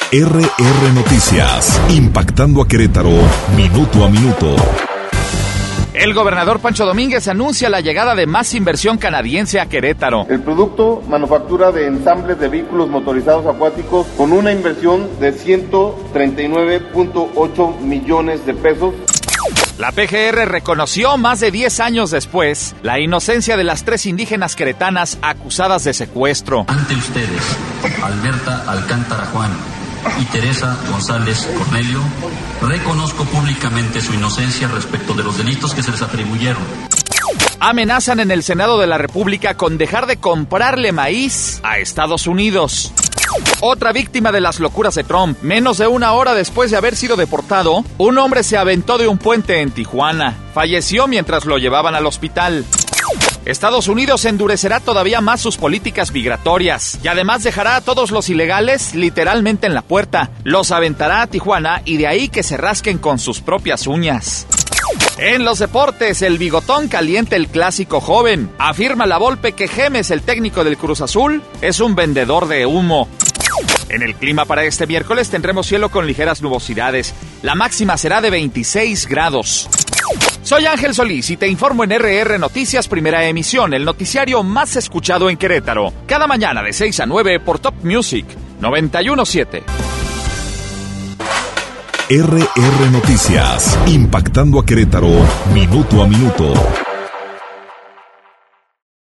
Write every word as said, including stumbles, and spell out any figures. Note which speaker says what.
Speaker 1: R R Noticias, impactando a Querétaro, minuto a minuto.
Speaker 2: El gobernador Pancho Domínguez anuncia la llegada de más inversión canadiense a Querétaro.
Speaker 3: El producto, manufactura de ensambles de vehículos motorizados acuáticos con una inversión de ciento treinta y nueve punto ocho millones de pesos.
Speaker 2: La P G R reconoció más de diez años después la inocencia de las tres indígenas queretanas acusadas de secuestro.
Speaker 4: Ante ustedes, Alberta Alcántara Juan y Teresa González Cornelio, reconozco públicamente su inocencia respecto de los delitos que se les atribuyeron.
Speaker 2: Amenazan en el Senado de la República con dejar de comprarle maíz a Estados Unidos. Otra víctima de las locuras de Trump. Menos de una hora después de haber sido deportado, un hombre se aventó de un puente en Tijuana. Falleció mientras lo llevaban al hospital. Estados Unidos endurecerá todavía más sus políticas migratorias y además dejará a todos los ilegales literalmente en la puerta. Los aventará a Tijuana y de ahí que se rasquen con sus propias uñas. En los deportes, el bigotón calienta el clásico joven. Afirma la Volpe que Gemes, el técnico del Cruz Azul, es un vendedor de humo. En el clima para este miércoles tendremos cielo con ligeras nubosidades. La máxima será de veintiséis grados. Soy Ángel Solís y te informo en R R Noticias Primera Emisión, el noticiario más escuchado en Querétaro. Cada mañana de seis a nueve por Top Music noventa y uno punto siete.
Speaker 1: R R Noticias, impactando a Querétaro, minuto a minuto.